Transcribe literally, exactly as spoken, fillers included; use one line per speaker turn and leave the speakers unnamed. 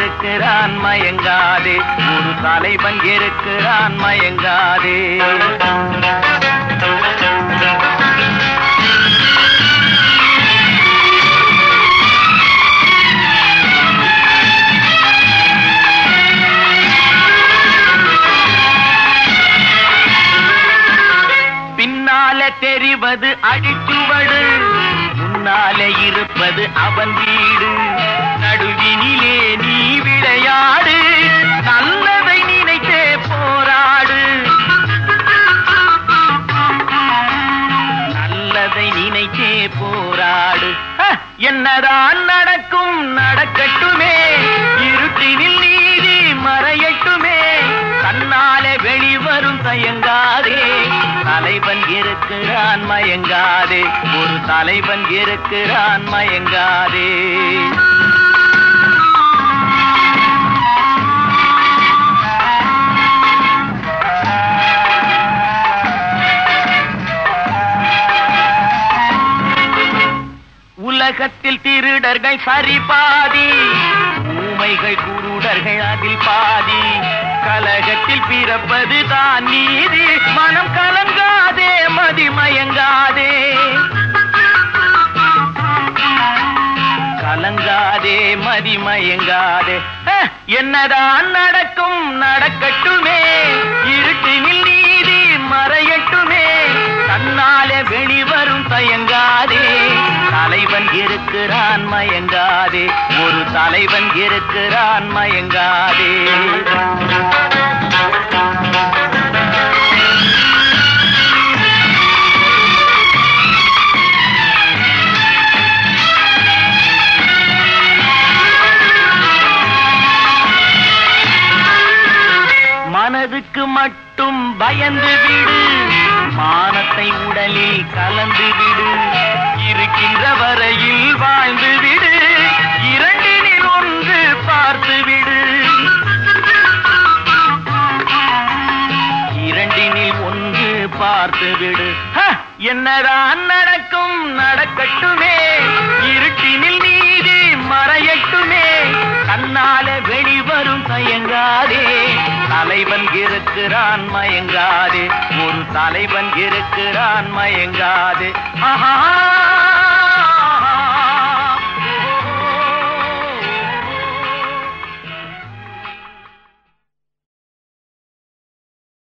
இருக்கிறான் மயங்காதே, ஒரு தலைவன் இருக்கிறான் மயங்காதே. பின்னாலே தெரிவது அடிச்சுவடு, முன்னாலே இருப்பது அவன் வீடு. நடுவினிலே நீ விளையாடு, நல்லதை நினைத்தே போராடு. நல்லதை நினைத்தே போராடு. என்னதான் நடக்கும் நடக்கட்டுமே, இருட்டினில் நீதி மறையட்டுமே. தன்னாலே வெளிவரும் தயங்காதே, தலைவன் இருக்கிறான் மயங்காதே, ஒரு தலைவன் இருக்கிறான் மயங்காதே. உலகத்தில் திருடர்கள் சரிபாதி, ஊமைகள் குருடர்கள் அதில் பாதி. கலகத்தில் பிறப்பது தான் நீதி, மனம் கலங்காதே மதிமயங்காதே. கலங்காதே மதிமயங்காதே. என்னதான் நடக்கும் நடக்கட்டுமே, இருட்டினில் நீதி மறையட்டுமே. தன்னாலே வெளிவரும் தயங்காதே, தலைவன் இருக்கிறான் மயங்காதே, ஒரு தலைவன் இருக்கிறான் மயங்காதே. மனதுக்கு மட்டும் பயந்து விடு, மானத்தை உடலில் கலந்து விடு. இருக்கின்ற வரையில் வாழ்ந்து விடு, இரண்டினில் ஒன்று பார்த்து விடு. இரண்டினில் ஒன்று பார்த்து விடு. என்னதான் நடக்கும் நடக்கட்டுமே, இருட்டினில் நீதி மறையட்டுமே. தன்னாலே வெளிவரும் தயங்காதே, தலைவன் இருக்கிறான் மயங்காதே, ஒரு தலைவன் இருக்கிறான் மயங்காதே. ஆஹா.